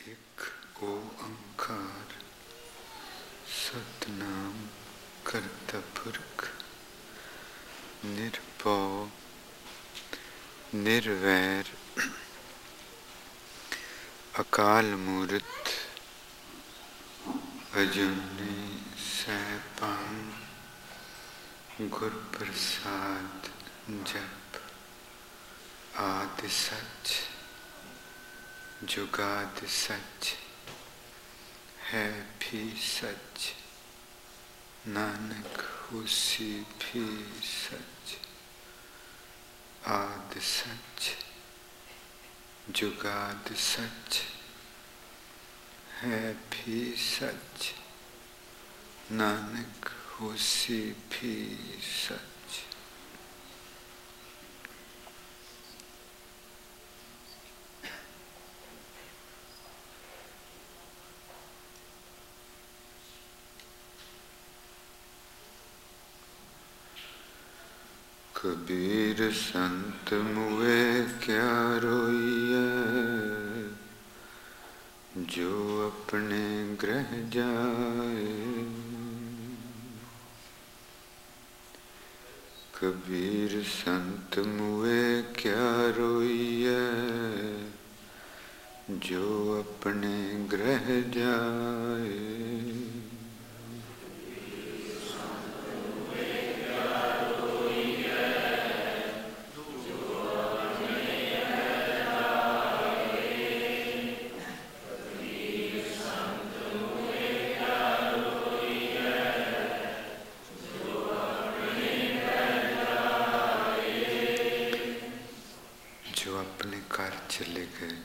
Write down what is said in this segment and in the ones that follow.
एक ओंकार सतनाम करता पुरख निर्भव निर्वैर अकाल मूर्त अजूनी सैपान गुर प्रसाद जप आदि सच जुगाद सच है भी सच नानक उसी भी सच आदि सच जुगाद सच है भी सच नानक उसी भी सच। कबीर संत मुए क्या रोइए, जो अपने ग्रह जाए। कबीर संत मुए क्या रोइए, जो अपने ग्रह जाए। चले गए,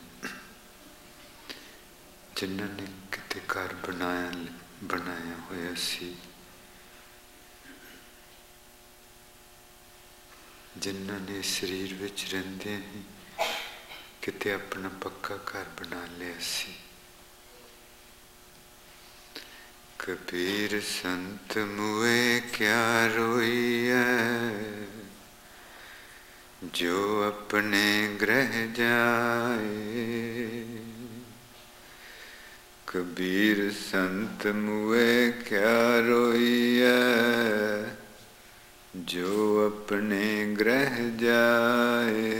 जिन्हों ने किते घर बनाया होया सी, जिन्हों ने शरीर विच रहिंदे ही किते अपना पक्का घर बना लिया सी। कबीर संत मुए क्या रोइए, जो अपने ग्रह जाए। कबीर संत मुए क्या रोइए, जो अपने ग्रह जाए।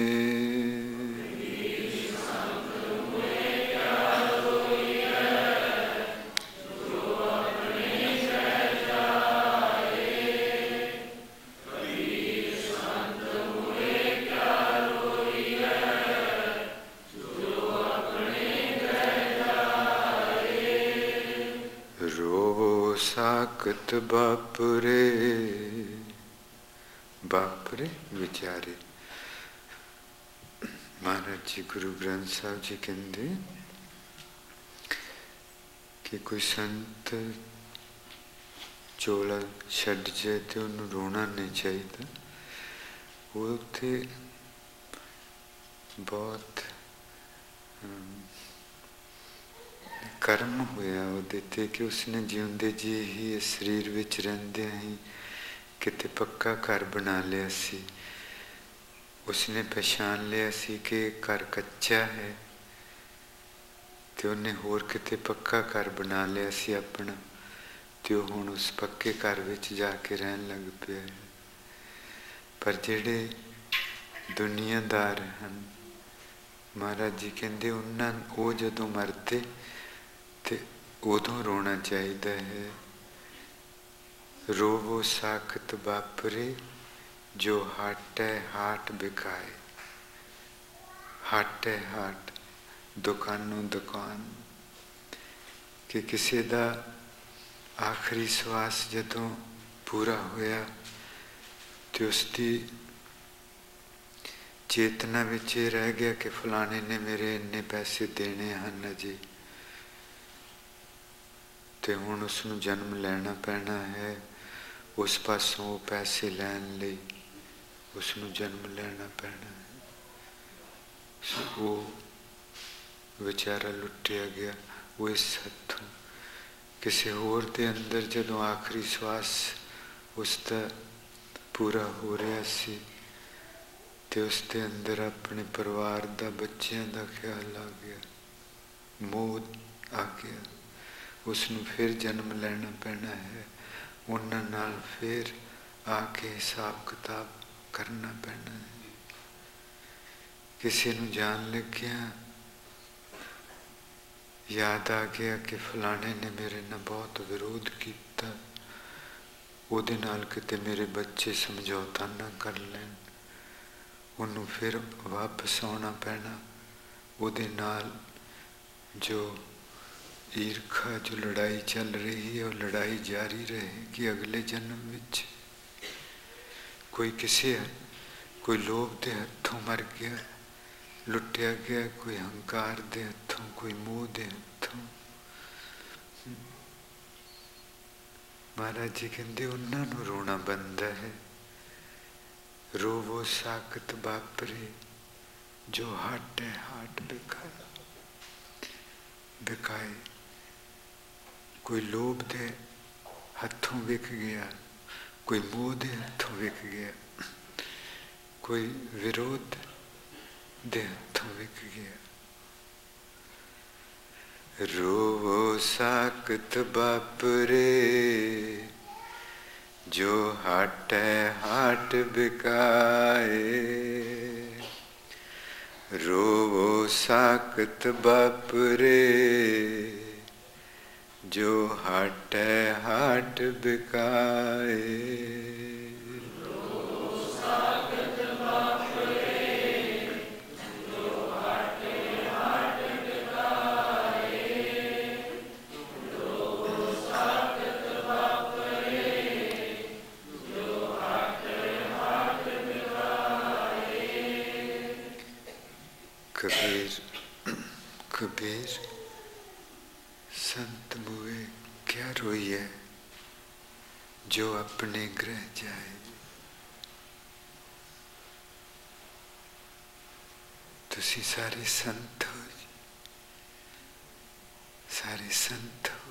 साकत बापरे बापरे विचारे। महाराज जी गुरु ग्रंथ साहब जी कहते कि कोई संत चोला छड़ जाए तो उन्होंने रोना नहीं चाहिए। वो उत्थे बहुत कर्म होया ਉਹਦੇ ਤੇ कि उसने जिउंदे जी ही इस शरीर विच रहंदे ही किते पक्का घर बना लिया सी। उसने पहचान लिया सी कि घर कच्चा है, तो उन्हें होर किते पक्का घर बना लिया सी अपना, तो हुण उस पक्के घर विच जाके रहन लग पिया है। पर जिहड़े दुनियादार हन, महाराज जी कहंदे उन्हां वो जदों मरदे ते उदों रोना चाहिए है। रोवो साखत बापरे, जो हाटै हाट बिकाए। हाटै हाट दुकानों दुकान, कि किसी का आखिरी श्वास जदों पूरा होया तो उसकी चेतना विच रह गया कि फलाने ने मेरे इन्ने पैसे देने हैं जी, तो हुण उसनूं जन्म लेना पैना है। उस पासों वो पैसे लैन लई उसनूं जन्म लेना पैना है। वो बेचारा लुटिया गया। वो इस हथों किसी होर दे अंदर जदों आखिरी श्वास उसका पूरा हो रहा सी, तो उसके अंदर अपने परिवार का बच्चों का ख्याल आ गया। मोह आ गया, उसनूं फिर जन्म लेना पैना है, उन्हां नाल फिर आके हिसाब किताब करना पैना है। किसी नूं जान लग्या याद आ गया कि फलाने ने मेरे नाल बहुत विरोध किया, उहदे नाल किते मेरे बच्चे समझौता ना कर लैन, उन्होंने फिर वापस आना पैना। उहदे नाल जो ईर्खा, जो लड़ाई चल रही है, वो लड़ाई जारी रहेगी अगले जन्म विच। कोई लोभ दे हथों मर गया, लुटिया गया, कोई अहंकार दे हथों, कोई मोह दे हथों। महाराज जी कहते उन्होंने रोना बनता है। रोवो साकत बापरे जो हाटे हाट बिकाए। कोई लोभ दे हथों विक गया, कोई मोह दे हथों विक गया, कोई विरोध दे हथों विक गया। रोवो साकत बापरे जो हाटे हाट बिकाए। रोवो साकत बापरे जो हाटे हाट बिकाए। कबीर संत मुए क्या रोइए जो अपने ग्रह जाए। तुसी सारे संत हो, सारे संत हो।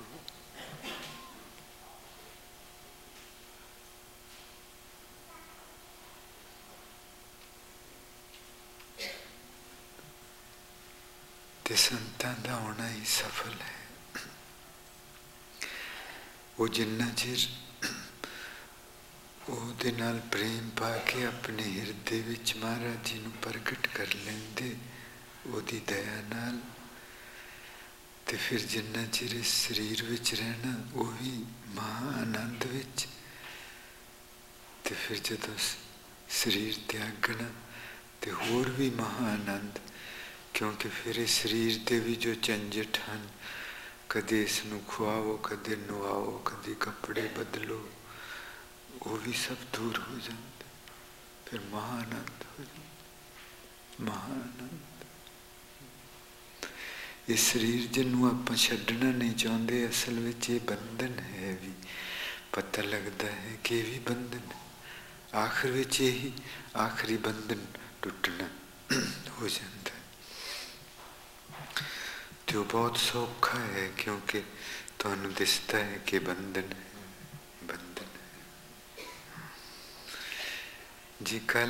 ते संतां दा होना ही सफल है। वो जिन्ना चिर ਉਹਦੇ ਨਾਲ प्रेम पा के अपने हिरदे विच महाराज जी नूं प्रगट कर लेंदे ਉਹਦੀ दया नाल, ते फिर जिन्ना चिर इस शरीर विच रहना वो भी महा आनंद विच, ते फिर जदों शरीर त्यागना ते होर भी महा आनंद। क्योंकि फिर इस शरीर के भी जो झंझट हैं, कदे इसनूं खुआओ, कदे नवाओ, कदे कपड़े बदलो, वो भी सब दूर हो जाते, फिर महाआनंद हो जाता, महाआनंद। इस शरीर जिन्हों आप छड्डना नहीं चाहते, असल में ये बंधन है भी पता लगता है कि भी बंधन है। आखिर में यही आखिरी बंधन टुटना हो जाता है। जो बहुत सौखा है क्योंकि तुहानूं दिसता है कि बंधन है, बंधन है। जी कल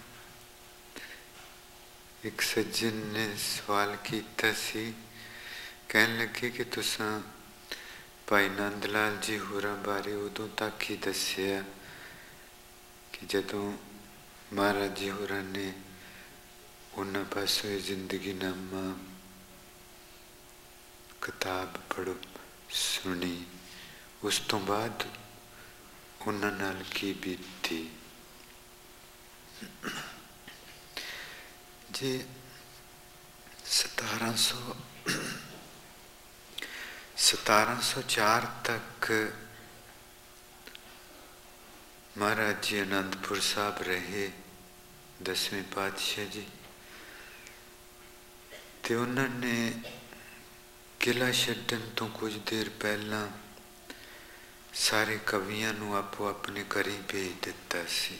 एक सज्जन ने सवाल किया सी, कहन लगे कि तुसां भाई नंद लाल जी होरां बारे उदों तक ही दस्सिया कि जदों महाराज जी होरां ने उन्हां पासों जिंदगी नामा किताब पढ़ो सुनी, उस तो बाद उन्हां नाल की बीती। जी 1704 तक महाराज जी आनंदपुर साहब रहे, 10वें पातशाह जी। तो उन्होंने किला छड्डन तो कुछ देर पहला सारे कवियां नूं आपो अपने घरी भेज दिता सी।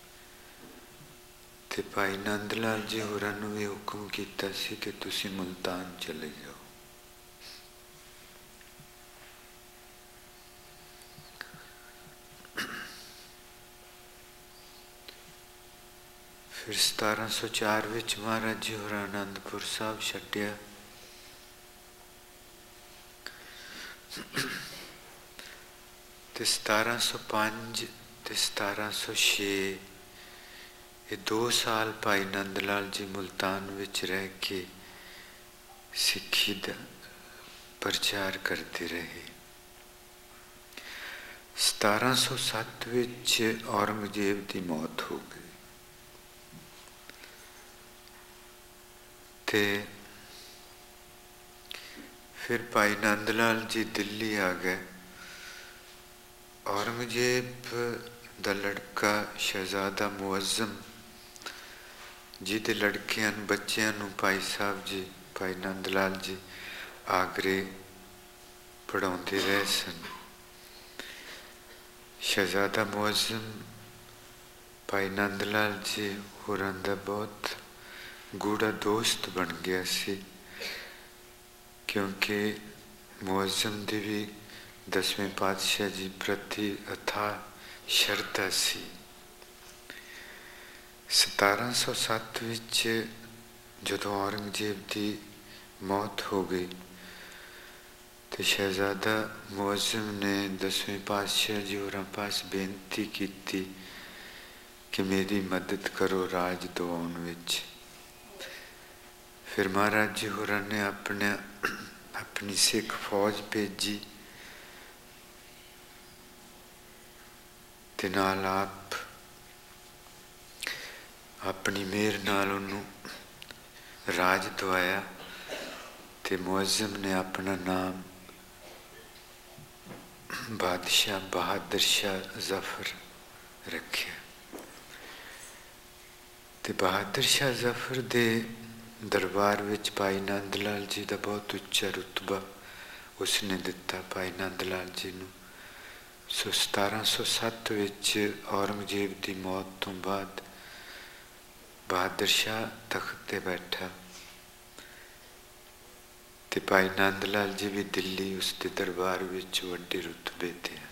ते भाई नंद लाल जी होरां नूं भी हुक्म किया सी कि तुसीं मुल्तान चले जाओ। फिर 1704 विच महाराज जी होरां आनंदपुर साहब छड्डिया ਤੇ 1705 ਤੇ 1706 ਇਹ 2 ਸਾਲ ਭਾਈ ਨੰਦ ਲਾਲ ਜੀ ਮੁਲਤਾਨ ਵਿੱਚ ਰਹਿ ਕੇ ਸਿੱਖੀ ਦਾ ਪ੍ਰਚਾਰ ਕਰਦੇ ਰਹੇ। 1707 ਵਿੱਚ ਔਰੰਗਜ਼ੇਬ ਦੀ ਮੌਤ ਹੋ ਗਈ ਤੇ ਫਿਰ ਭਾਈ ਨੰਦ ਲਾਲ ਜੀ ਦਿੱਲੀ ਆ ਗਏ। ਔਰੰਗਜ਼ੇਬ ਦਾ ਲੜਕਾ ਸ਼ਹਿਜ਼ਾਦਾ ਮੁਅੱਜ਼ਮ ਜਿਹਦੇ ਲੜਕਿਆਂ ਨੂੰ ਬੱਚਿਆਂ ਨੂੰ ਭਾਈ ਸਾਹਿਬ ਜੀ ਭਾਈ ਨੰਦ ਲਾਲ ਜੀ ਆਗਰੇ ਪੜ੍ਹਾਉਂਦੇ ਰਹੇ ਸਨ। ਸ਼ਹਿਜ਼ਾਦਾ ਮੁਅੱਜ਼ਮ ਭਾਈ ਨੰਦ ਲਾਲ ਜੀ ਹੋਰਾਂ ਦਾ ਬਹੁਤ ਗੂੜਾ ਦੋਸਤ ਬਣ ਗਿਆ ਸੀ, ਕਿਉਂਕਿ ਮੁਅੱਜ਼ਮ ਦੀ ਵੀ 10ਵੇਂ ਪਾਤਸ਼ਾਹ ਜੀ ਪ੍ਰਤੀ ਅਥਾਹ ਸ਼ਰਧਾ ਸੀ। 1707 ਵਿੱਚ ਜਦੋਂ ਔਰੰਗਜ਼ੇਬ ਦੀ ਮੌਤ ਹੋ ਗਈ ਤੇ ਸ਼ਹਿਜ਼ਾਦਾ ਮੁਅੱਜ਼ਮ ਨੇ 10ਵੇਂ ਪਾਤਸ਼ਾਹ ਜੀ ਹੋਰਾਂ ਪਾਸ ਬੇਨਤੀ ਕੀਤੀ ਕਿ ਮੇਰੀ ਮਦਦ ਕਰੋ ਰਾਜ ਦਿਵਾਉਣ ਵਿੱਚ। ਫਿਰ ਮਹਾਰਾਜ ਜੀ ਹੋਰਾਂ ਨੇ ਆਪਣੀ ਸਿੱਖ ਫੌਜ ਭੇਜੀ ਤੇ ਨਾਲ ਆਪ ਆਪਣੀ ਮਿਹਰ ਨਾਲ ਉਹਨੂੰ ਰਾਜ ਦਵਾਇਆ ਤੇ ਮੁਅੱਜ਼ਮ ਨੇ ਆਪਣਾ ਨਾਮ ਬਾਦਸ਼ਾਹ ਬਹਾਦਰ ਸ਼ਾਹ ਜ਼ਫਰ ਰੱਖਿਆ। ਤੇ ਬਹਾਦਰ ਸ਼ਾਹ ਜ਼ਫਰ ਦੇ ਦਰਬਾਰ ਵਿੱਚ ਭਾਈ ਨੰਦ ਲਾਲ ਜੀ ਦਾ ਬਹੁਤ ਉੱਚਾ ਰੁਤਬਾ ਉਸਨੇ ਦਿੱਤਾ ਭਾਈ ਨੰਦ ਲਾਲ ਜੀ ਨੂੰ। ਸੋ 1707 ਵਿੱਚ ਔਰੰਗਜ਼ੇਬ ਦੀ ਮੌਤ ਤੋਂ ਬਾਅਦ ਬਹਾਦਰ ਸ਼ਾਹ ਤਖਤ ਤੇ ਬੈਠਾ ਤੇ ਭਾਈ ਨੰਦ ਲਾਲ ਜੀ ਵੀ ਦਿੱਲੀ ਉਸ ਦੇ ਦਰਬਾਰ ਵਿੱਚ ਵੱਡੇ ਰੁਤਬੇ ਤੇ ਹਨ।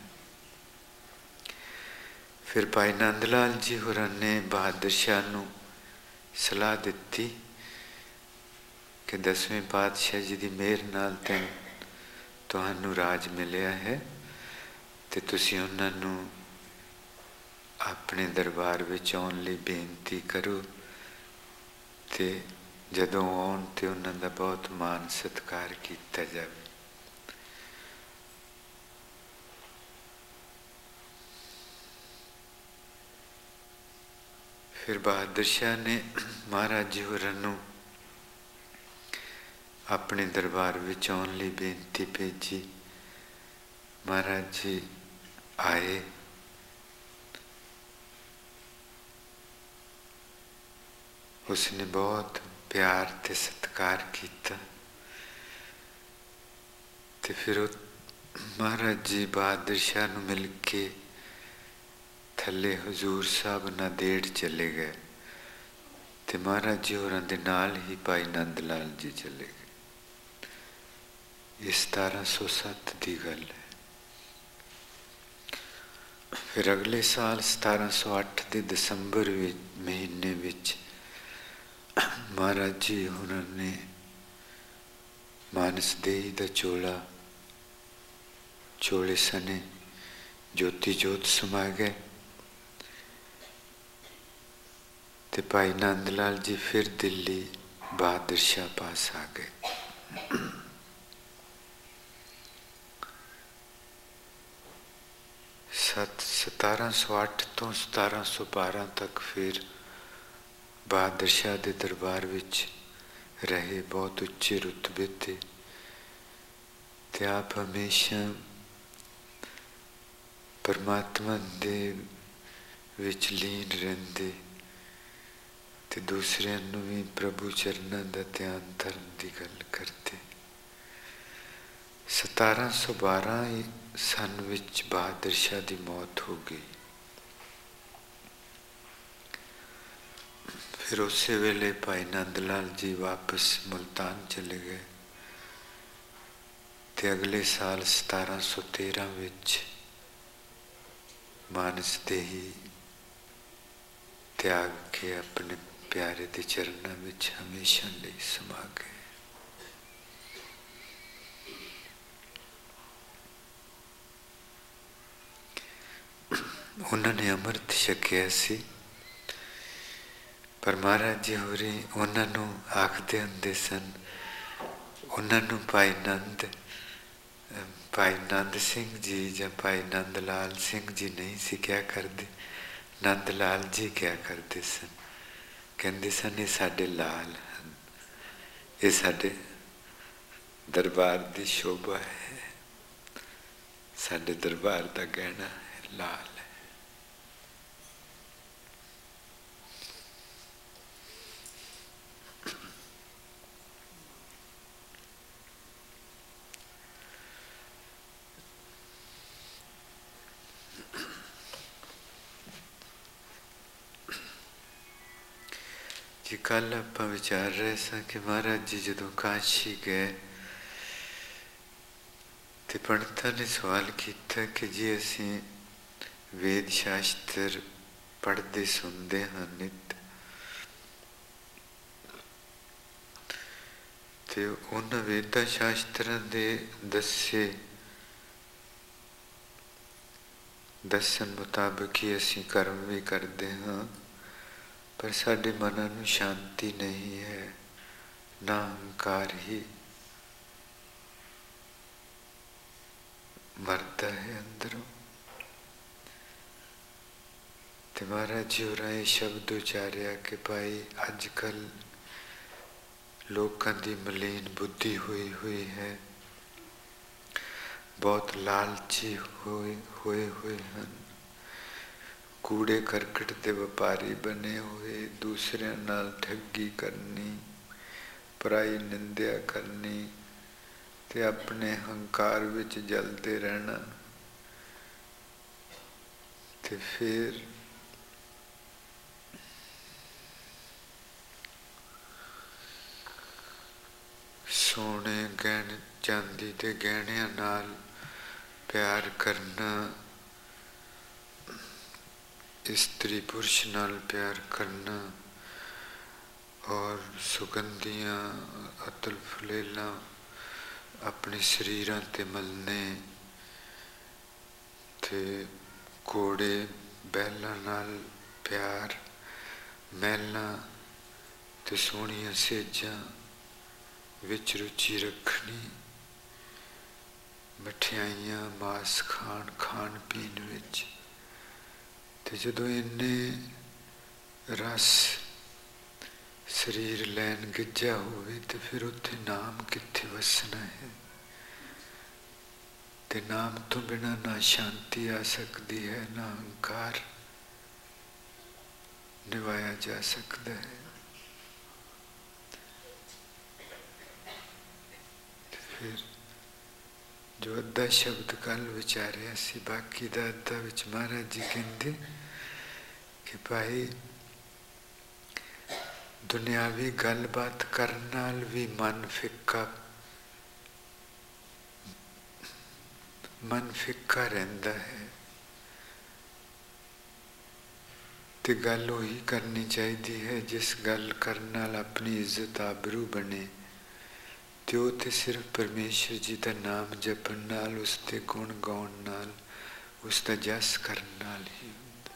ਫਿਰ ਭਾਈ ਨੰਦ ਲਾਲ ਜੀ ਹੋਰਾਂ ਨੇ ਬਹਾਦਰ ਸ਼ਾਹ ਨੂੰ ਸਲਾਹ ਦਿੱਤੀ ਕਿ 10ਵੇਂ ਪਾਤਸ਼ਾਹ ਜੀ ਦੀ ਮਿਹਰ ਨਾਲ ਤੁਹਾਨੂੰ ਰਾਜ ਮਿਲਿਆ ਹੈ ਤੇ ਤੁਸੀਂ ਉਹਨਾਂ ਨੂੰ ਆਪਣੇ ਦਰਬਾਰ ਵਿੱਚ ਆਉਣ ਲਈ ਬੇਨਤੀ ਕਰੋ ਤੇ ਜਦੋਂ ਆਉਣ ਤੇ ਉਹਨਾਂ ਦਾ ਬਹੁਤ ਮਾਣ ਸਤਿਕਾਰ ਕੀਤਾ ਜਾਵੇ। ਫਿਰ ਬਹਾਦਰ ਸ਼ਾਹ ਨੇ ਮਹਾਰਾਜ ਜੀ ਹੋਰਾਂ ਨੂੰ ਆਪਣੇ ਦਰਬਾਰ ਵਿੱਚ ਆਉਣ ਲਈ ਬੇਨਤੀ ਭੇਜੀ। ਮਹਾਰਾਜ ਜੀ ਆਏ ਉਸਨੇ ਬਹੁਤ ਪਿਆਰ ਤੇ ਸਤਿਕਾਰ ਕੀਤਾ ਤੇ ਫਿਰ ਉਹ ਮਹਾਰਾਜ ਜੀ ਬਹਾਦਰ ਸ਼ਾਹ ਨੂੰ ਮਿਲ ਕੇ ਥੱਲੇ ਹਜ਼ੂਰ ਸਾਹਿਬ ਨਾਂਦੇੜ ਚਲੇ ਗਏ ਤੇ ਮਹਾਰਾਜ ਜੀ ਹੋਰਾਂ ਦੇ ਨਾਲ ਹੀ ਭਾਈ ਨੰਦ ਲਾਲ ਜੀ ਚਲੇ ਗਏ। ਇਹ 1707 ਦੀ ਗੱਲ ਹੈ। ਫਿਰ ਅਗਲੇ ਸਾਲ 1708 ਦੇ ਦਸੰਬਰ ਮਹੀਨੇ ਵਿੱਚ ਮਹਾਰਾਜ ਜੀ ਹੋਰਾਂ ਨੇ ਮਾਨਸ ਦੇਈ ਦਾ ਚੋਲੇ ਸਨੇ ਜੋਤੀ ਜੋਤ ਸਮਾ ਗਏ ਤੇ ਭਾਈ ਨੰਦ ਲਾਲ ਜੀ ਫਿਰ ਦਿੱਲੀ ਬਹਾਦਰ ਸ਼ਾਹ ਪਾਸ ਆ ਗਏ। ਸਤ 1708 ਤੋਂ 1712 ਤੱਕ ਫਿਰ ਬਹਾਦਰ ਸ਼ਾਹ ਦੇ ਦਰਬਾਰ ਵਿੱਚ ਰਹੇ, ਬਹੁਤ ਉੱਚੇ ਰੁਤਬੇ ਤੇ ਆਪ ਹਮੇਸ਼ਾ ਪਰਮਾਤਮਾ ਦੇ ਵਿੱਚ ਲੀਨ ਰਹਿੰਦੇ ਤੇ ਦੂਸਰਿਆਂ ਨੂੰ ਵੀ ਪ੍ਰਭੂ ਚਰਨਾਂ ਦਾ ਧਿਆਨ ਧਰਨ ਦੀ ਗੱਲ ਕਰਦੇ। 1712 ਸਨ ਵਿੱਚ ਬਹਾਦਰ ਸ਼ਾਹ ਦੀ ਮੌਤ ਹੋ ਗਈ। ਫਿਰ ਉਸੇ ਵੇਲੇ ਭਾਈ ਨੰਦ ਲਾਲ ਜੀ ਵਾਪਸ ਮੁਲਤਾਨ ਚਲੇ ਗਏ ਤੇ ਅਗਲੇ ਸਾਲ 1713 ਵਿੱਚ ਮਾਨਸ ਦੇਹੀ ਤਿਆਗ ਕੇ ਆਪਣੇ ਪਿਆਰੇ ਦੇ ਚਰਨਾਂ ਵਿੱਚ ਹਮੇਸ਼ਾ ਲਈ ਸਮਾ ਗਏ। ਉਹਨਾਂ ਨੇ ਅੰਮ੍ਰਿਤ ਛਕਿਆ ਸੀ। ਪਰ ਮਹਾਰਾਜ ਜੀ ਹੋਰੀ ਉਹਨਾਂ ਨੂੰ ਆਖਦੇ ਹੁੰਦੇ ਸਨ, ਉਹਨਾਂ ਨੂੰ ਭਾਈ ਨੰਦ ਸਿੰਘ ਜੀ ਜਾਂ ਭਾਈ ਨੰਦ ਲਾਲ ਸਿੰਘ ਜੀ ਨਹੀਂ ਸੀ ਕਿਹਾ ਕਰਦੇ, ਨੰਦ ਲਾਲ ਜੀ ਕਿਹਾ ਕਰਦੇ ਸਨ। ਕਹਿੰਦੇ ਸਨ ਇਹ ਸਾਡੇ ਲਾਲ ਹਨ, ਇਹ ਸਾਡੇ ਦਰਬਾਰ ਦੀ ਸ਼ੋਭਾ ਹੈ, ਸਾਡੇ ਦਰਬਾਰ ਦਾ ਗਹਿਣਾ ਹੈ, ਲਾਲ ਹੈ। ਜੀ ਕੱਲ ਆਪਾਂ ਵਿਚਾਰ ਰਹੇ ਸਾਂ ਕਿ ਮਹਾਰਾਜ ਜੀ ਜਦੋਂ ਕਾਸ਼ੀ ਗਏ ਤੇ ਪੰਡਤਾਂ ਨੇ ਸਵਾਲ ਕੀਤਾ ਕਿ ਜੀ ਅਸੀਂ ਵੇਦ ਸ਼ਾਸਤਰ ਪੜ੍ਹਦੇ ਸੁਣਦੇ ਹਾਂ ਨਿਤ, ਤੇ ਉਹਨਾਂ ਵੇਦਾਂ ਸ਼ਾਸਤਰਾਂ ਦੇ ਦੱਸਣ ਮੁਤਾਬਕ ਹੀ ਅਸੀਂ ਕਰਮ ਵੀ ਕਰਦੇ ਹਾਂ, ਪਰ ਸਾਡੇ ਮਨਾਂ ਨੂੰ ਸ਼ਾਂਤੀ ਨਹੀਂ ਹੈ, ਨਾ ਅਹੰਕਾਰ ਹੀ ਮਰਦਾ ਹੈ ਅੰਦਰੋਂ। ਤੇ ਮਹਾਰਾਜ ਜੀ ਹੋਰਾਂ ਇਹ ਸ਼ਬਦ ਉਚਾਰਿਆ ਕਿ ਭਾਈ ਅੱਜ ਕੱਲ੍ਹ ਲੋਕਾਂ ਦੀ ਮਲੀਨ ਬੁੱਧੀ ਹੋਈ ਹੈ, ਬਹੁਤ ਲਾਲਚੀ ਹੋਏ ਹਨ, ਕੂੜੇ ਕਰਕਟ ਦੇ ਵਪਾਰੀ ਬਣੇ ਹੋਏ, ਦੂਸਰਿਆਂ ਨਾਲ ਠੱਗੀ ਕਰਨੀ, ਪਰਾਈ ਨਿੰਦਿਆ ਕਰਨੀ ਤੇ ਆਪਣੇ ਹੰਕਾਰ ਵਿੱਚ ਜਲਦੇ ਰਹਿਣਾ। ਤੇ ਫਿਰ ਸੋਨੇ ਗਹਿਣੇ ਚਾਂਦੀ ਦੇ ਗਹਿਣਿਆਂ ਨਾਲ ਪਿਆਰ ਕਰਨਾ, ਇਸਤਰੀ ਪੁਰਸ਼ ਨਾਲ ਪਿਆਰ ਕਰਨਾ, ਔਰ ਸੁਗੰਧੀਆਂ ਅਤਲ ਫੁਲੇਲਾਂ ਆਪਣੇ ਸਰੀਰਾਂ ਤੇ ਮਲਨੇ, ਤੇ ਘੋੜੇ ਬੈਲਾਂ ਨਾਲ ਪਿਆਰ, ਮਹਿਲਾਂ ਤੇ ਸੋਹਣੀਆਂ ਸੇਜਾਂ ਵਿੱਚ ਰੁਚੀ ਰੱਖਣੀ, ਮਠਿਆਈਆਂ ਮਾਸ ਖਾਣ ਪੀਣ ਵਿੱਚ। ਤੇ ਜਦੋਂ ਇੰਨੇ ਰਸ ਸਰੀਰ ਲੈਣ ਗਿੱਜਾ ਹੋਵੇ ਤੇ ਫਿਰ ਉੱਥੇ ਨਾਮ ਕਿੱਥੇ ਵਸਣਾ ਹੈ। ਤੇ ਨਾਮ ਤੋਂ ਬਿਨਾਂ ਨਾ ਸ਼ਾਂਤੀ ਆ ਸਕਦੀ ਹੈ, ਨਾ ਅਹੰਕਾਰ ਨਿਵਾਇਆ ਜਾ ਸਕਦਾ ਹੈ। ਤੇ ਫਿਰ ਜੋ ਅੱਧਾ ਸ਼ਬਦ ਕੱਲ ਵਿਚਾਰਿਆ ਸੀ, ਬਾਕੀ ਦਾ ਅੱਧਾ ਵਿੱਚ ਮਹਾਰਾਜ ਜੀ ਕਹਿੰਦੇ ਕਿ ਭਾਈ ਦੁਨਿਆਵੀ ਗੱਲਬਾਤ ਕਰਨ ਨਾਲ ਵੀ ਮਨ ਫਿੱਕਾ ਰਹਿੰਦਾ ਹੈ, ਤੇ ਗੱਲ ਉਹੀ ਕਰਨੀ ਚਾਹੀਦੀ ਹੈ ਜਿਸ ਗੱਲ ਕਰਨ ਨਾਲ ਆਪਣੀ ਇੱਜ਼ਤ ਆਬਰੂ ਬਣੇ। ਤੇ ਉਹ ਤੇ ਸਿਰਫ ਪਰਮੇਸ਼ਰ ਜੀ ਦਾ ਨਾਮ ਜਪਣ ਨਾਲ, ਉਸ ਦੇ ਗੁਣ ਗਾਉਣ ਨਾਲ, ਉਸ ਦਾ ਜਸ ਕਰਨ ਨਾਲ ਹੀ ਹੁੰਦਾ।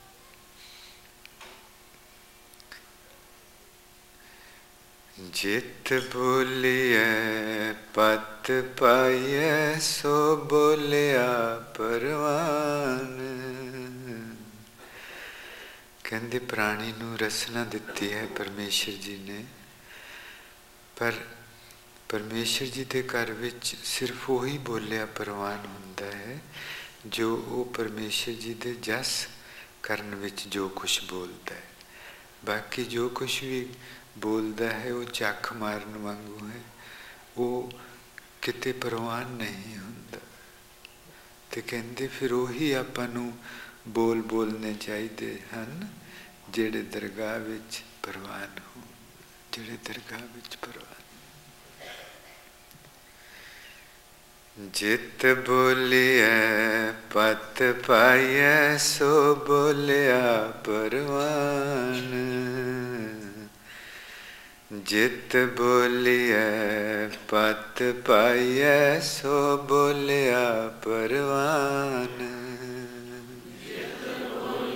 ਜਿਤ ਬੋਲੀਐ ਪਤ ਪਾਈਐ, ਸੋ ਬੋਲਿਆ ਪਰਵਾਨ। ਕਹਿੰਦੇ ਪ੍ਰਾਣੀ ਨੂੰ ਰਸਨਾ ਦਿੱਤੀ ਹੈ ਪਰਮੇਸ਼ਰ ਜੀ ਨੇ, ਪਰ ਪਰਮੇਸ਼ਰ ਜੀ ਦੇ ਘਰ ਵਿੱਚ ਸਿਰਫ ਉਹੀ ਬੋਲਿਆ ਪਰਵਾਨ ਹੁੰਦਾ ਹੈ ਜੋ ਉਹ ਪਰਮੇਸ਼ਰ ਜੀ ਦੇ ਜਸ ਕਰਨ ਵਿੱਚ ਜੋ ਕੁਛ ਬੋਲਦਾ ਹੈ। ਬਾਕੀ ਜੋ ਕੁਛ ਵੀ ਬੋਲਦਾ ਹੈ ਉਹ ਚੱਖ ਮਾਰਨ ਵਾਂਗੂ ਹੈ, ਉਹ ਕਿਤੇ ਪਰਵਾਨ ਨਹੀਂ ਹੁੰਦਾ। ਤੇ ਕਹਿੰਦੇ ਫਿਰ ਉਹੀ ਆਪਾਂ ਨੂੰ ਬੋਲਣੇ ਚਾਹੀਦੇ ਹਨ ਜਿਹੜੇ ਦਰਗਾਹ ਵਿੱਚ ਪਰਵਾਨ ਹੋ, ਜਿਹੜੇ ਦਰਗਾਹ ਵਿੱਚ ਪਰਵਾਨ। ਜਿਤ ਬੋਲੀਐ ਪਤ ਪਾਈਐ, ਸੋ ਬੋਲਿਆ ਪਰਵਾਨ। ਜਿਤ ਬੋਲੀਐ ਪਤ ਪਾਈਐ, ਸੋ ਬੋਲਿਆ ਪਰਵਾਨ।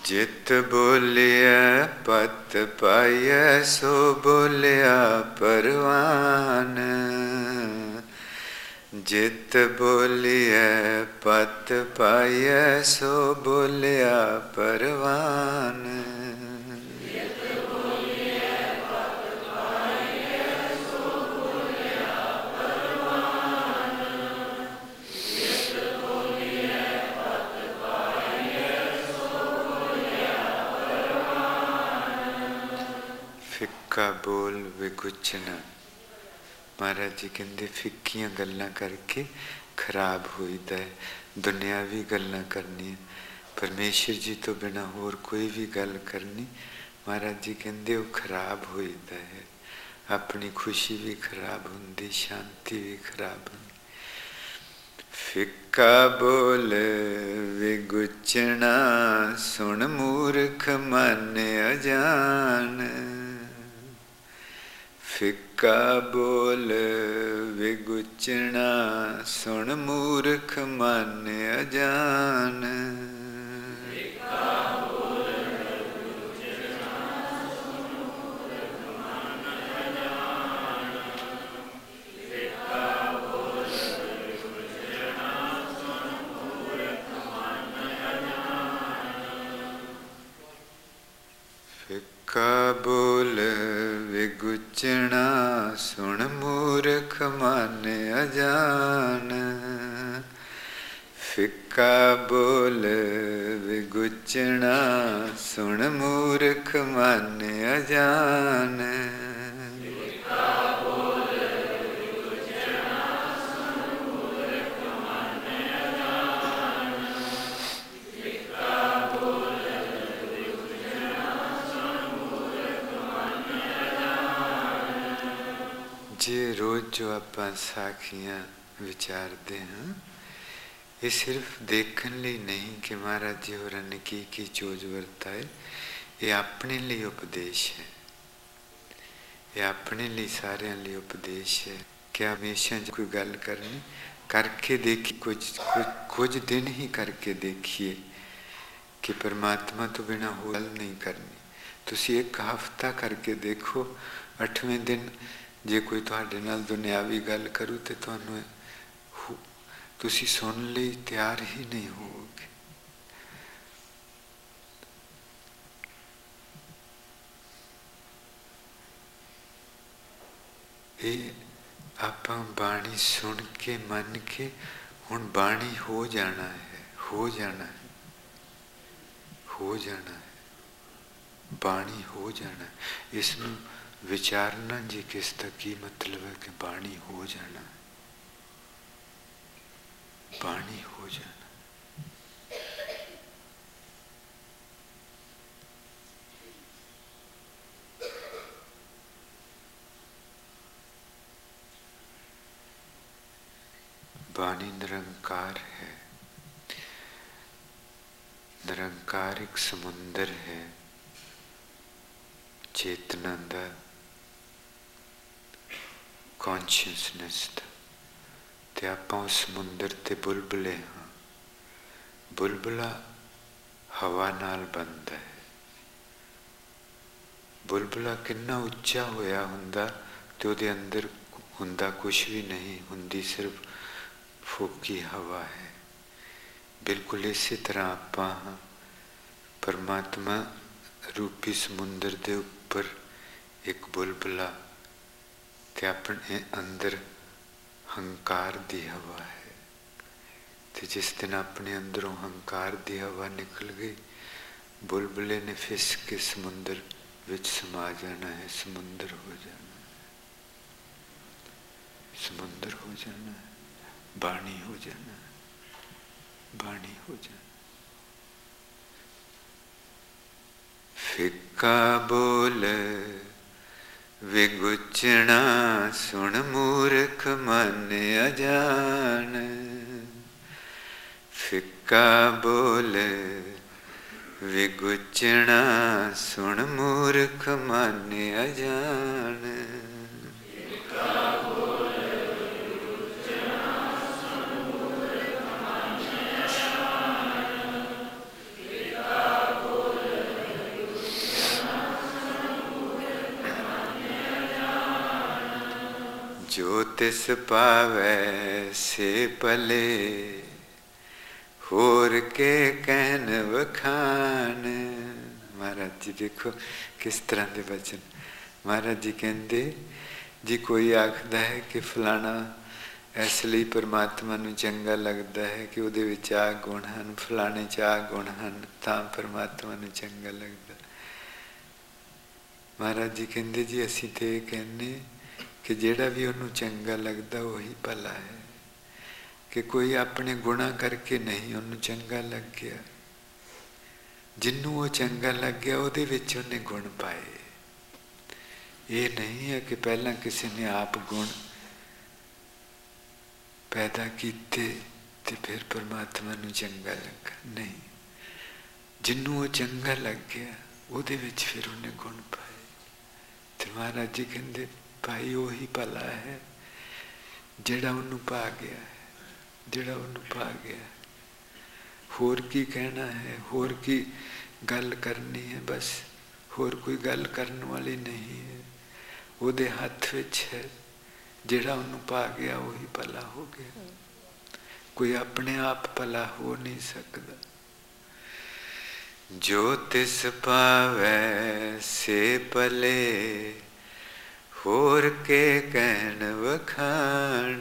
जित बोलिया पत पाइया सो बोलिया परवान। जित बोलिया पत पाइया सो बोलिया परवान। फिक्का बोल विगुचना। महाराज जी कहते फिक्कियां गल्लां करके खराब होईदा है। दुनियावी गल्लां करनी परमेश्वर जी तो बिना होर कोई भी गल करनी, महाराज जी कहते वो खराब होईदा है। अपनी खुशी भी खराब होंदी, शांति भी खराब होंदी। फिक्का बोल विगुचना सुन मूर्ख मन अजान। फिक्का बोल विगुचना सुन मूर्ख मन अजान। फिक्का बोल विगुचना सुन मूर्ख मन अजान। फिक्का बोल विगुचना सुन मूर्ख मन अजान। जे रोज जो आपां साखियां विचारते हैं, ये सिर्फ देखने लिए नहीं कि महाराज जी होरां ने की चोज वरताए। ये अपने लिए उपदेश है, ये अपने लिए सारे लिए उपदेश है। क्या हमेशा कोई गल करनी करके देखी, कुछ दिन ही करके देखिए कि परमात्मा तो बिना हो गल नहीं करनी। तुसी एक हफ्ता करके देखो, 8वें दिन जे कोई तुहाडे नाल दुनियावी गल करू तो तुहानू तुसी सुन लई तैयार ही नहीं होवोगे। ये आपां बाणी सुन के मन के हुण बाणी हो जाना है, हो जाना है, हो जाना है, बाणी हो जाना है। इसनू विचारना जी किसका की मतलब है कि बाणी हो जाना, बाणी हो जाना। बाणी निरंकार है। निरंकार एक समुंदर है चेतना दा, कॉन्शियसनेस दा। ते आपां उस समुंदर ते बुलबुले हाँ। बुलबुला हवा नाल बनता है। बुलबुला कितना उच्चा होया हुंदा ते उहदे अंदर हुंदा कुछ भी नहीं, हुंदी सिर्फ फूकी हवा है। बिल्कुल इसी तरह आपां हाँ, परमात्मा रूपी समुंदर दे उपर एक बुलबुला ते अपने अंदर हंकार दी हवा है। ते जिस दिन अपने अंदरों हंकार दी हवा निकल गई, बुलबुले ने फिस के समुंदर विच समा जाना है, समुंदर हो जाना है, समुंदर हो जाना है, बाणी हो जाना है, बाणी हो जाना। फिक्का बोल विगुचना सुन मूर्ख मन अजान। फिक्का बोल विगुचना सुन मूर्ख मन अजान। जो तिस पावै से पले, होर के कहन वखान। महाराज जी देखो किस तरह के वचन। महाराज जी कहते जी कोई आखदा है कि फलाना इस लिए परमात्मा नूं चंगा लगता है कि उहदे विच आ गुण हैं, फलाने च आ गुण हैं, तां परमात्मा नूं चंगा लगता। महाराज जी कहते जी असीं तो ये कहने कि जिहड़ा भी उहनूं चंगा लगता वही भला है, कि कोई अपने गुणा करके नहीं उन्हें चंगा लग गया। जिन्हों वो चंगा लग गया उहदे विच उन्हें गुण पाए। ये नहीं है कि पहला किसी ने आप गुण पैदा किए तो फिर परमात्मा नूं चंगा लगा, नहीं। जिन्हों वो चंगा लग गया उहदे विच फिर उन्हें गुण पाए। तो महाराज जी कहते भाई वही भला है जिहड़ा उन्होंने पा गया है, जिहड़ा उन्होंने पा गया। होर की कहना है, होर की गल करनी है, बस होर कोई गल करने वाली नहीं है। उहदे हथ विच है, जिहड़ा उन्होंने पा गया वही भला हो गया। कोई अपने आप भला हो नहीं सकता। जो तिस पावै से पले, होर के कहन वखान।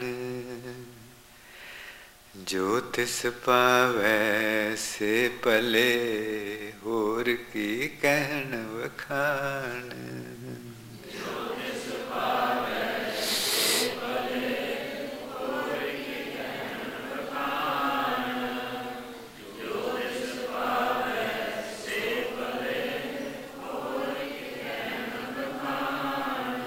जो तिस पावै से पले, होर की कहन वखान। जो तिस पावै से पले, होर की कहन वखान। जो तिस पावै से पले, होर की कहन वखान।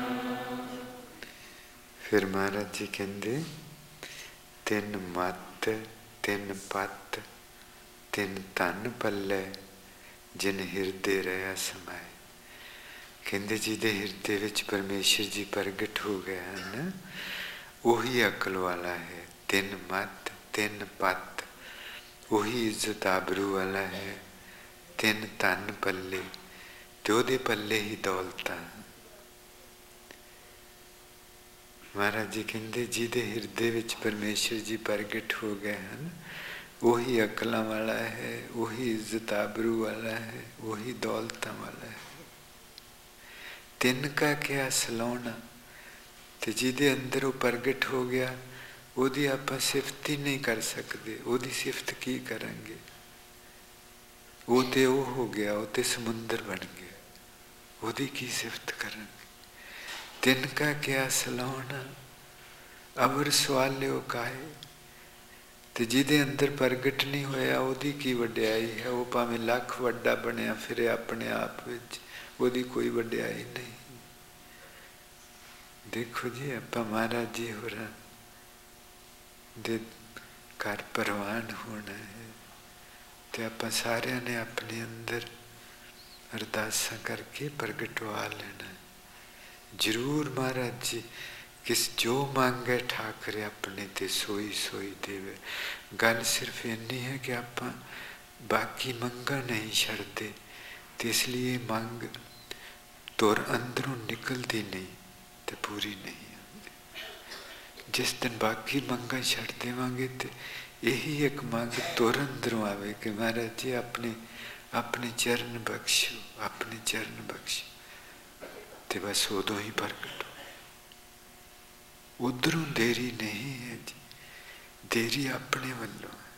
फिर महाराज जी कहते तिन मत तिन पत तिन धन पल्लै, जिन हिरदे रहा समाए। कहते जिहदे हिरदे विच परमेश्वर जी प्रगट हो गए हैं वही अकल वाला है। तिन मत तिन पत वही इज्जत आबरू वाला है। तिन धन पल्ले ते उहदे पल्ले ही दौलतां। महाराज जी कहते जिहदे हिरदे विच परमेश्वर जी प्रगट हो गए हैं वही अकलों वाला है, वही इज्जत आबरू वाला है, वही दौलतां वाला है। तिन का क्या सलाउणा, ते जिहदे अंदर वो प्रगट हो गया ਉਹਦੀ ਆਪਾਂ ਸਿਫਤ ਹੀ नहीं कर सकते। ਉਹਦੀ सिफत की करेंगे? वो तो वो हो गया, वो तो समुंदर बन गया, ਉਹਦੀ की सिफत करेंगे? तिनका क्या सलाउणा अवर सवालियो काहे। ते जिहदे अंदर प्रगट नहीं होया ਉਹਦੀ की वड्याई है। वो भावें लख वड्डा बनया फिरे अपने आप विच, ਉਹਦੀ कोई वड्याई नहीं। देखो जी आपां महाराज जी होरां दे घर परवान होना है तो आपां सारियां ने अपने अंदर अरदासां करके प्रगटवा लेना। जरूर महाराज जी किस जो मांगे ठाकर अपने ते सोई सोई देवे। गल सिर्फ इन्नी है कि आपां बाकी मंगा नहीं छड़ते, तो इसलिए मंग तुर अंदरों निकलती नहीं तो पूरी नहीं आती। जिस दिन बाकी मंगा छड़ देवांगे तो यही एक मंग तुर अंदरों आवे कि महाराज जी अपने अपने चरण बख्शो, अपने चरण बख्शो, तो बस उदों ही प्रगट हो। उधरों देरी नहीं है जी, देरी अपने वालों है।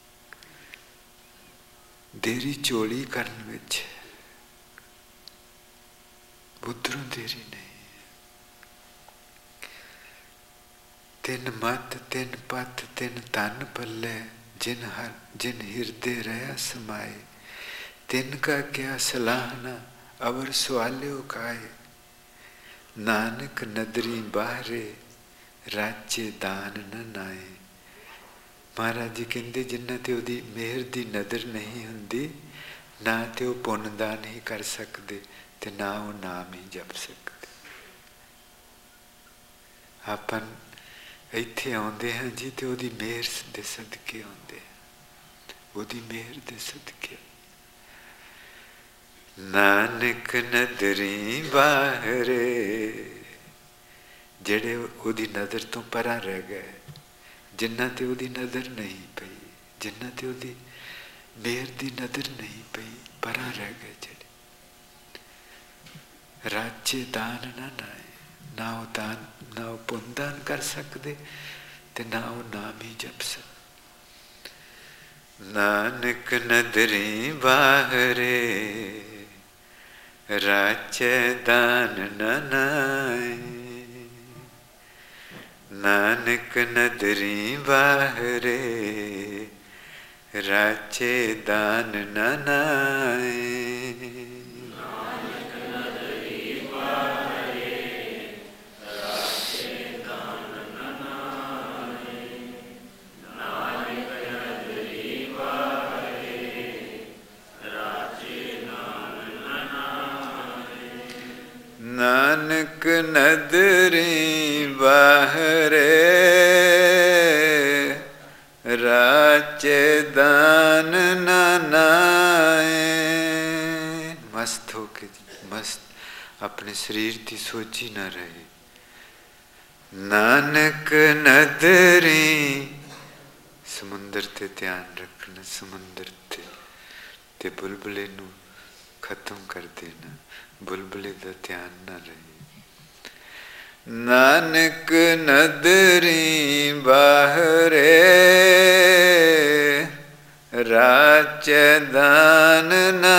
देरी चोली करने विच है, उधरों देरी नहीं। तिन मत तिन पत तिन धन पल्लै, जिन हिरदे रहा समाए। तिन का क्या सलाहना अवर सवालियो काहे। नानक नदरी बाहरे राज्य दान न नाए। महाराज जी कहते जिन्हां ते उहदी मेहर दी नदर नहीं हुंदी ना ते वो पुण्य दान ही कर सकते ते ना वो नाम ही जप सकते। आपां इत्थे आउंदे हैं जी ते उहदी मेहर दे सदके आउंदे हैं, उहदी मेहर दे सदके। नानक नदरी बाहरे ਜਿਹੜੇ ਉਹਦੀ ਨਜ਼ਰ ਤੋਂ ਪਰਾਂ ਰਹਿ ਗਏ, ਜਿਨ੍ਹਾਂ ਤੇ ਉਹਦੀ ਨਜ਼ਰ ਨਹੀਂ ਪਈ, ਜਿਨ੍ਹਾਂ ਤੇ ਉਹਦੀ ਮਿਹਰ ਦੀ ਨਜ਼ਰ ਨਹੀਂ ਪਈ, ਪਰਾਂ ਰਹਿ ਗਏ ਜਿਹੜੇ। ਰਾਜੇ ਦਾਨ ਨਾ ਨਾਏ, ਨਾ ਉਹ ਦਾਨ, ਨਾ ਉਹ ਪੁੰਨ ਦਾਨ ਕਰ ਸਕਦੇ ਤੇ ਨਾ ਉਹ ਨਾਮ ਹੀ ਜਪ ਸਕਦੇ। ਨਾਨਕ ਨਦਰੀ ਬਾਹਰੇ ਰਾਜੇ ਦਾਨ ਨਾ ਨਾਏ, ਨਾਨਕ ਨਦਰੀ ਬਾਹਰੇ ਰਾਜੇ ਦਾਨ ਨਾ ਨਾਏ। ਨਾਨਕ ਨਦਰੀ ਬਾਹਰੇ ਰਾਜੇ ਦਾਨ ਨਾ ਨਾਏ। ਮਸਤ ਹੋ ਕੇ, ਮਸਤ ਆਪਣੇ ਸਰੀਰ ਦੀ ਸੋਚੀ ਨਾ ਰਹੇ। ਨਾਨਕ ਨਦਰੀ, ਸਮੁੰਦਰ ਤੇ ਧਿਆਨ ਰੱਖਣਾ, ਸਮੁੰਦਰ ਤੇ ਬੁਲਬੁਲੇ ਨੂੰ ਖਤਮ ਕਰ ਦੇਣਾ, ਬੁਲਬੁਲੇ ਦਾ ਧਿਆਨ ਨਾ ਰਹੇ। ਨਾਨਕ ਨਦਰੀ ਬਾਹਰੇ ਰਾਜੇ ਦਾਨ ਨਾ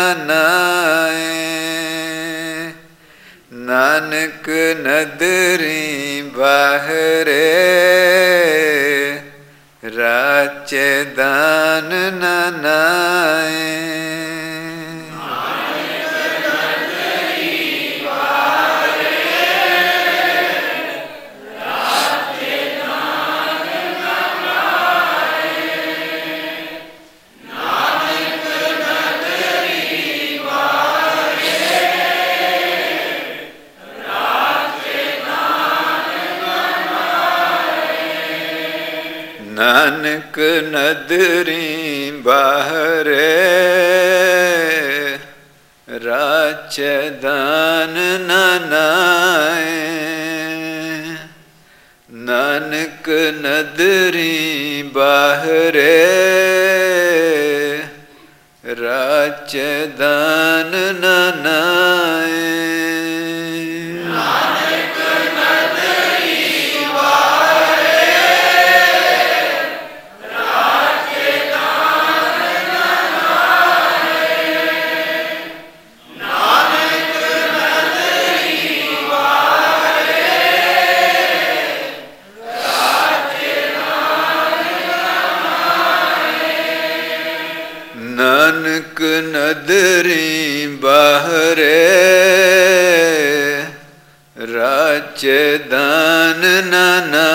ਨਾਏ, ਨਾਨਕ ਨਦਰੀ ਬਾਹਰੇ ਰਾਜੇ ਦਾਨ ਨਾ ਨਾਏ। ਨਾਨਕ ਨਦਰੀ ਬਾਹਰੇ ਰਾਜੇ ਦਾਨ ਨਾ ਨਾਏ, ਨਾਨਕ ਨਦਰੀ ਬਾਹਰੇ ਰਾਜੇ ਦਾਨ ਨਾ ਨਾਏ। ਨਾਨਕ ਨਦਰੀ ਬਾਹਰੇ ਰਾਜੇ ਦਾਨ ਨਾ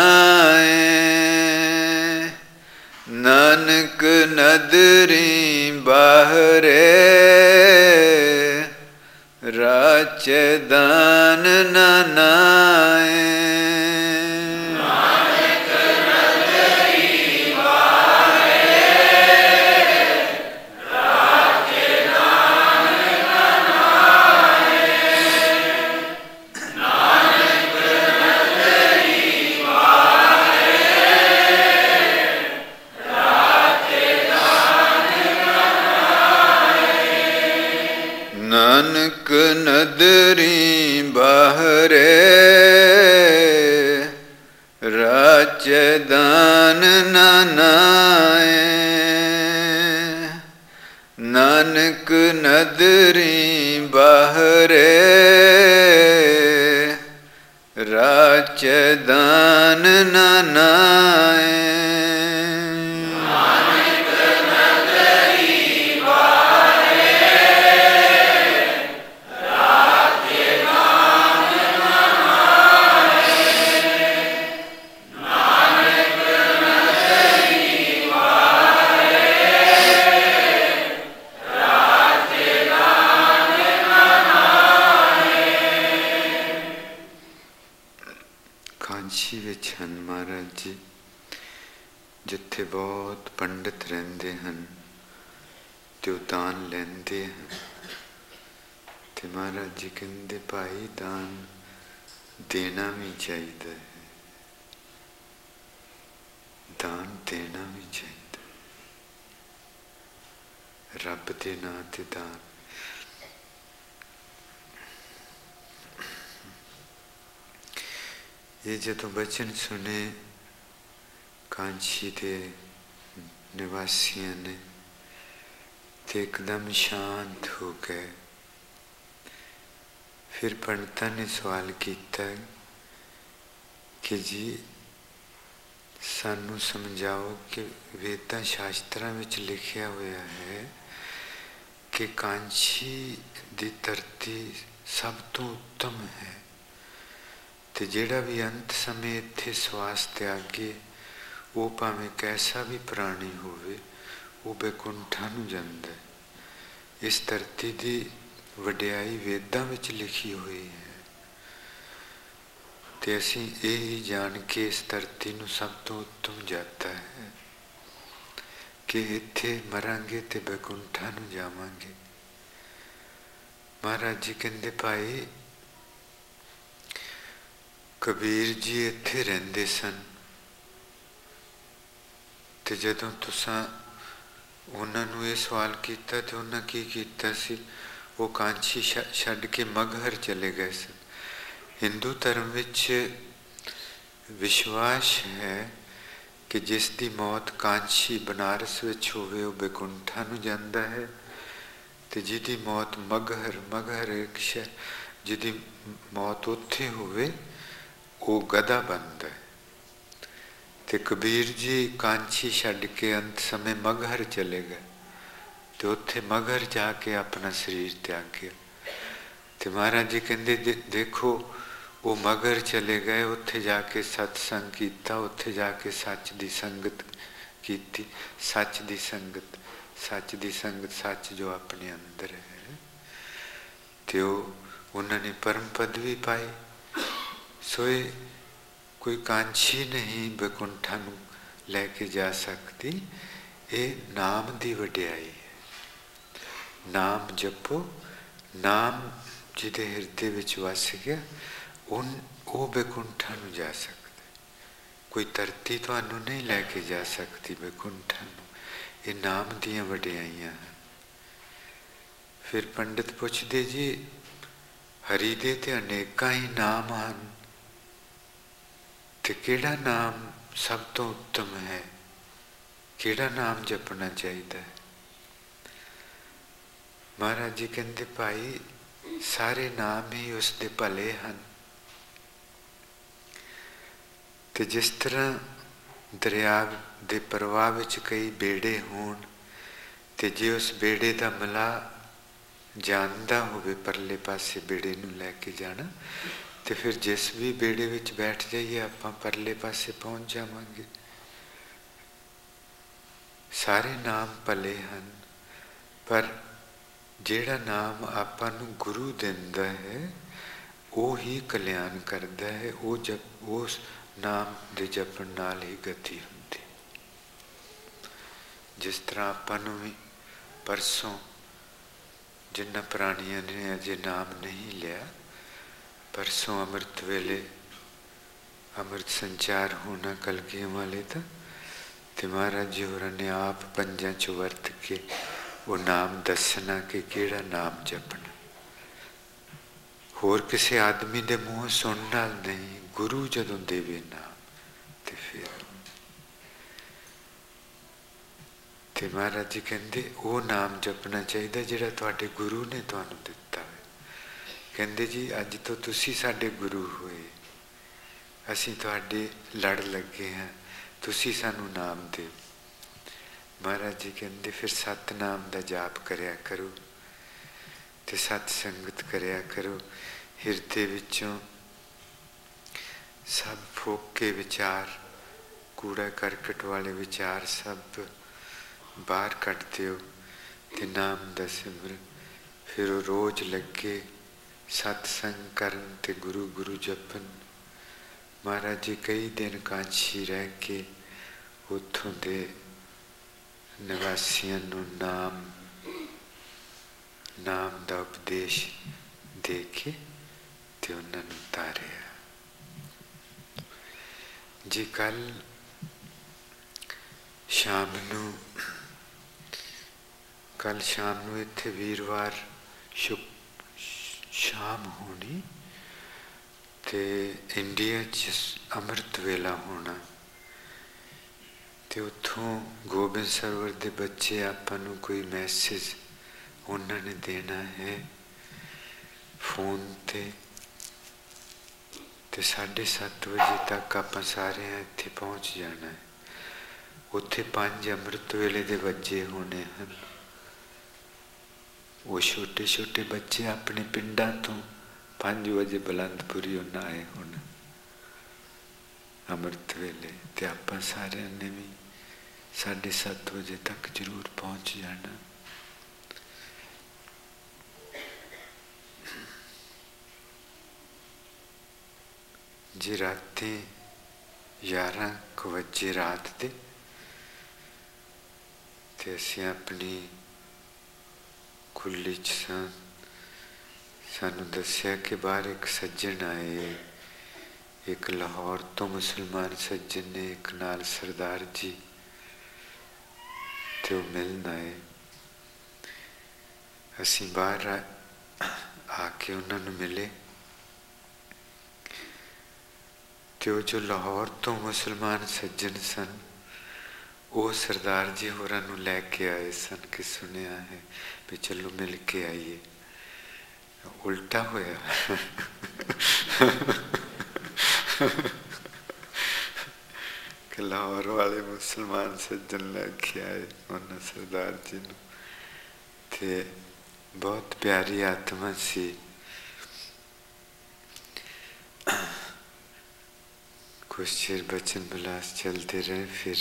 ਨਾਏ, ਨਾਨਕ ਨਦਰੀ ਬਾਹਰੇ ਰਾਜੇ ਦਾਨ ਨਾ ਨਾਏ। ਨਾਨਕ ਨਦਰੀ ਬਾਹਰੇ ਰਾਜੇ ਦਾਨ ਨਾ ਨਾਏ, ਨਾਨਕ ਨਦਰੀ ਬਾਹਰੇ ਰਾਜੇ ਦਾਨ ਨਾ ਨਾਏ। ਕਾਂਸ਼ੀ ਵਿੱਚ ਹਨ ਮਹਾਰਾਜ ਜੀ, ਜਿੱਥੇ ਬਹੁਤ ਪੰਡਿਤ ਰਹਿੰਦੇ ਹਨ ਤੇ ਉਹ ਦਾਨ ਲੈਂਦੇ ਹਨ। ਤੇ ਮਹਾਰਾਜ ਜੀ ਕਹਿੰਦੇ ਭਾਈ ਦਾਨ देना भी चाहिए, दान देना भी चाहिए। रब दे नां ते दान। ये जदों बचन सुने कांची दे निवासियों ने तो एकदम शांत हो गए। फिर पंडिता ने सवाल किया कि जी सानू समझाओ कि वेदां शास्त्रां विच लिखिया होया है कि कांची दी धरती सब तो उत्तम है, तो जिहड़ा भी अंत समय इत्थे सवास त्यागे वो भावें कैसा भी प्राणी होवे वो बैकुंठा नूं जांदा है। इस धरती की वडियाई वेदां विच लिखी हुई है, तो असीं यही जान के इस धरती नूं सब तो उत्तम जाता है कि इत्थे मरांगे तो बैकुंठा नूं जावांगे। महाराज जी कहंदे भाई कबीर जी इत्थे रहिंदे सन, तो जदों तुसां उन्हां नूं ये सवाल किया तो उन्हां की कीता सी, वो कांची छड्ड के मगहर चले गए सन। हिंदू धर्म विच विश्वास है कि जिसकी मौत कांची बनारस विच होवे वो बैकुंठा नूं जांदा है, तो जिहदी मौत मगहर एक शहर जिहदी मौत उत्थे होवे वो गधा बनदा है। तो कबीर जी कांची छड्ड के अंत समय मगहर चले गए, तो उत्थे मगहर जाके अपना शरीर त्यागया। तो महाराज जी कहंदे देखो वो मगहर चले गए, उत्थे जाके सत्संग किया, उत्थे जाके सच दी संगत की, सच दी संगत, सच दी संगत सच जो अपने अंदर है, तो उन्होंने परम पदवी पाई। सोए कोई कांची नहीं बैकुंठा नूं लैके जा सकती, ये नाम दी वडियाई है। नाम जपो, नाम जिहदे हिरदे विच वस गया वो बैकुंठा नूं जा सकता। कोई धरती तुहानू नहीं लैके जा सकती बैकुंठा नूं, ये नाम दियां वडियाइयां हैं। फिर पंडित पुछदे जी हरि दे ते अनेकां ही नाम हैं, तो किहड़ा नाम सब तो उत्तम है, किहड़ा नाम जपना चाहिए? महाराज जी कहंदे भाई सारे नाम ही उसदे भले हैं। तो जिस तरह दरिया दे प्रवाह विच कई बेड़े होण, तो जे उस बेड़े का मला जानदा होवे परले पासे बेड़े नूं लैके जाना, तो फिर जिस भी बेड़े विच बैठ जाइए आपां परले पासे पहुँच जावांगे। सारे नाम भले हैं, पर जिहड़ा नाम आपां नूं गुरु दिंदा है वो ही कल्याण करदा है। वो जब उस नाम दे जपण नाल ही गति हुंदी। जिस तरह आपां नूं भी परसों जिन्हां प्राणियां ने अजे नाम नहीं लिया, परसों अमृत वेले अमृत संचार होना कलगियों वाले का, तो महाराज जी होरां ने आप पंजां चों वरत के वो नाम दसना कि किहड़ा नाम जपना। होर किसी आदमी दे मूँह सुन नाल नहीं, गुरु जदों देवे नाम तो फिर। तो महाराज जी कहंदे वो नाम जपना चाहिए जिहड़ा तुहाडे गुरु ने तुहानू दिता है। कहंदे जी अज तो तुसी साडे गुरु होए, असीं तुहाडे लड़ लगे हैं, तुसी सानू नाम दे। महाराज जी कहंदे फिर सतनाम दा जाप करया करो, ते सत्संगत करया करो। हिरदे विचों सब फोके विचार, कूड़ा करकट वाले विचार सब बाहर कट दिओ, ते नाम दा सिमरन। फिर वो रोज लगे सत्संग करन ते गुरु गुरु जपन। महाराज जी कई दिन कांची रह के उत्थों दे निवासियों नूं नाम दा उपदेश दे के ते उन्हां नूं तारिया। जी कल शाम नूं इत्थे वीरवार शाम होनी ते इंडिया च अमृत वेला होना ते उत्थों गोबिंद सरोवर दे बच्चे आपां नूं कोई मैसेज उन्होंने देना है फोन ते 7:30 बजे तक आपां सारे इत्थे पहुँच जाना है। उत्थे 5 अमृत वेले दे बजे होने हैं। वो छोटे छोटे बच्चे अपने पिंडां तो 5 बजे बुलंदपुरी उन्हें आए होने अमृत वेले ते आपां सारे ने भी 7:30 बजे तक जरूर पहुँच जाना। जी राती 11 बजे रात दे ते असीं अपनी कुल्ली च सानू दस्या कि बाहर एक सज्जन आए, एक लाहौर तो मुसलमान सज्जन ने, एक नाल सरदार जी ते वो मिलन आए। असीं बाहर आके उन्होंने मिले तो जो लाहौर तो मुसलमान सज्जन सन वो सरदार जी होरां नूं लैके आए सन कि सुनिया है भी चलो मिल के आइए। उल्टा होया कि लाहौर वाले मुसलमान सज्जन लैके आए उन्होंने सरदार जी नूं ते बहुत प्यारी आत्मा सी। कुछ चिर बचन विलास चलते रहे। फिर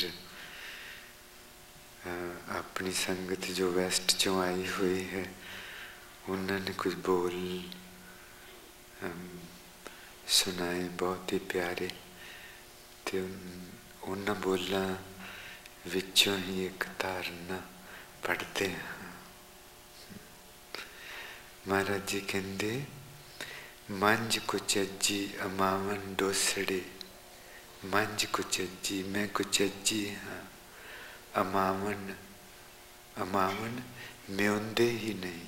अपनी संगत जो वेस्ट चों आई हुई है उन्होंने कुछ बोल सुनाए बहुत ही प्यारे। तो उन्होंने बोला विचों ही एक धारणा पढ़ते हैं। महाराज जी कहते मंझ कुचज्जी अमावन डोसड़े, मंझ कुचज्जी मैं कुचज्जी हाँ, अमावन म्योंदे ही नहीं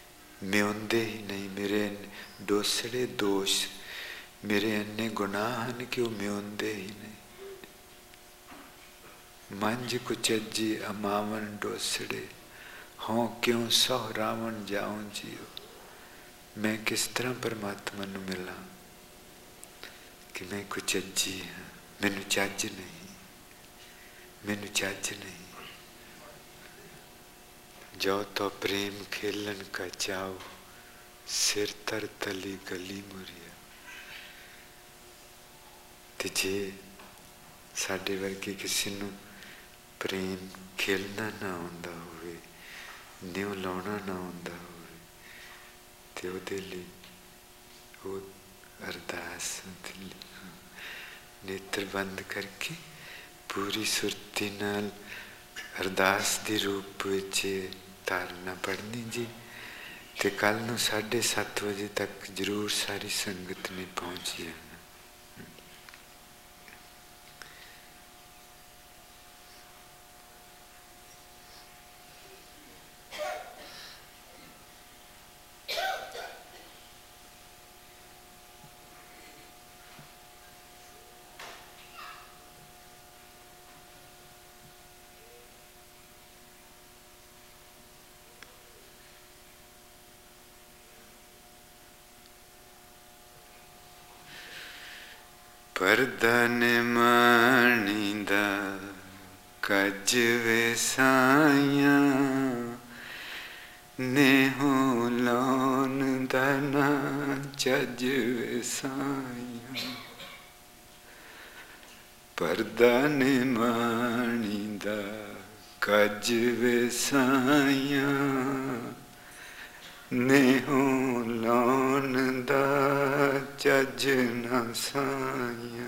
मेरे डोसड़े दोष मेरे अन्ने गुनाह हैं कि वो म्योंदे ही नहीं। मंझ कुचज्जी अमावन डोसड़े हों क्यों सौ रावण जाऊं जियो। मैं किस तरह परमात्मा नूं मिला कि मैं कुचज्जी हाँ, मैनू चज नहीं। जो तो प्रेम खेलन का चाओ सिर तर तली गली मुरिया। ते जे साडे वर्गे किसी नूं प्रेम खेलना ना आउंदा होवे, न्यू लाउणा ना आउंदा होवे ते उहदे लई वो अरदास नेत्र बंद करके पूरी सुरती नाल अरदास दी रूप विच धारणा पढ़नी जी। ते कल नूं 7:30 बजे तक जरूर सारी संगत ने पहुँच जाना। परदन माणी दा कज वे साया नेहो लौन दना चज वे साया। परदन माणी दा कज वे साया नेहो लौन दा चज न साया।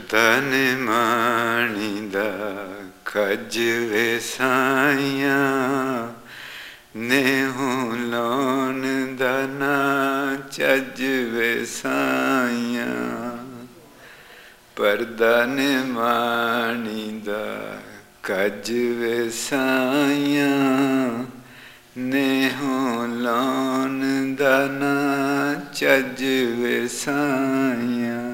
परदा निमाणी दा खज वे साइया नेहूं लाउण दा ना चज वे साइया परदा निमाणी दा खज वे साइया नेहूं लाउण दा ना चज वे साइया